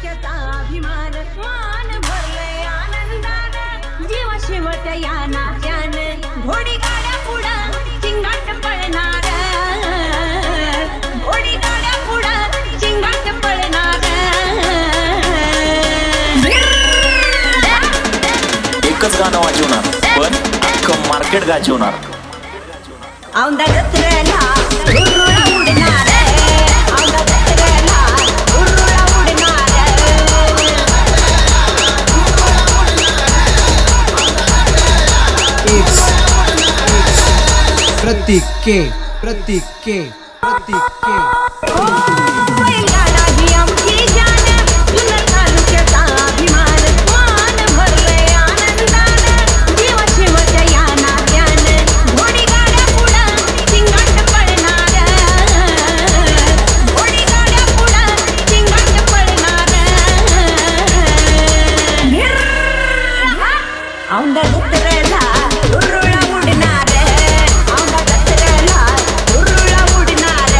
तालुक्याचा अभिमान मान भरलंय आनंदानं जीव शेवट या नात्यानं घोडी गाड्या पुढं चिंगाट पळणार घोडी गाड्या पुढं चिंगाट पळणार एकच गाणं वाजवणार पण अख्खं मार्केट गाजवणार औंधा जत्रेला हुरळा उडणार औंधा जत्रेला हुरळा उडणार प्रतीक के प्रतीक के प्रतीक के बैलगाडा ही आमची जान जुन्नर तालुक्याचा अभिमान मान भरलंय आनंदानं जीव शेवट या नात्यानं घोडी गाड्या पुढं चिंगाट पळणार घोडी गाड्या पुढं चिंगाट पळणार औंधा जत्रेला हुरळा उडणार औंधा जत्रेला हुरळा उडणार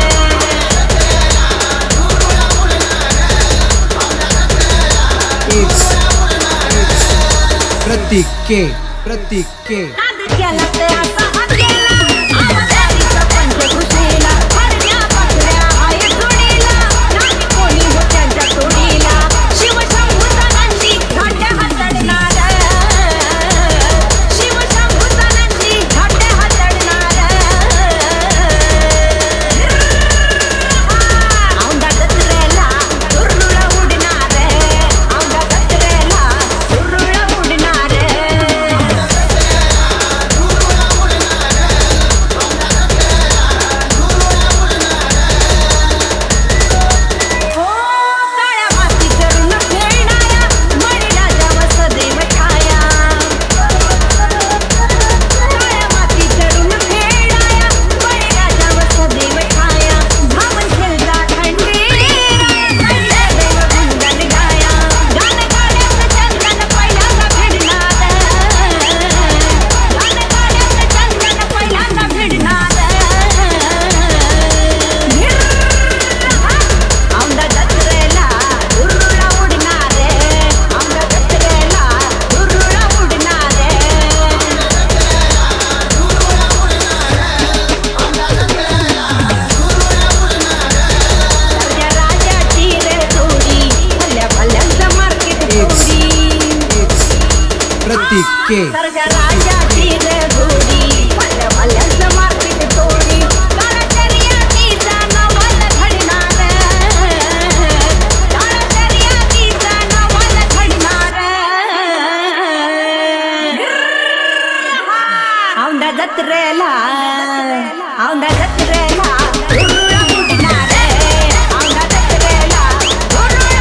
प्रतीक के प्रतीक के केला तर असा हसलेला आवाजाचा पंचकृषीला हरण्या पाखऱ्या आहे जोडीला नाही कोणी हो त्यांच्या तोडीला शिवशंभूतानांची घाटे हातडणार शिवशंभूतानांची घाटे हातडणार औंधा जत्रेला हुरळा उडणार औंधा जत्रेला हुरळा उडणार हो काळ्या माती करून खेळणाऱ्या बळीराजा वसुदेव छाया काळ्या माती करून खेळणाऱ्या बळीराजा वसुदेव छाया धावून खेळला खंडीर देव गुंजन गाया गान गाड्याचं चंदन पहिल्यांदा भिडणार गान गाड्याचं चंदन पहिल्यांदा भिडणार औंधा जत्रेला हुरळा उडणार औंधा जत्रेला हुरळा उडणार सर्जा राजाची रे जोडी भल्या भल्यांचं मार्केट जोडी प्रतीक के सर्जा राजाची रे जोडी भल्या भल्यांचं मार्केट जोडी काळाचर्यातीचा नवल घडणार काळाचर्यातीचा नवल घडणार औंधा जत्रेला औंधा जत्रेला हुरळा उडणार औंधा जत्रेला हुरळा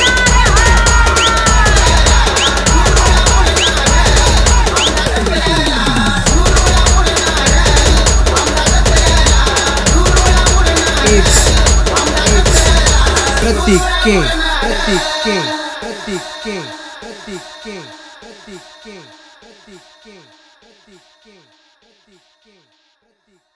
प्रतीक के प्रतीक के प्रतीक के प्रतीक के प्रतीक के प्रतीक के प्रतीक के प्रतीक के प्रतीक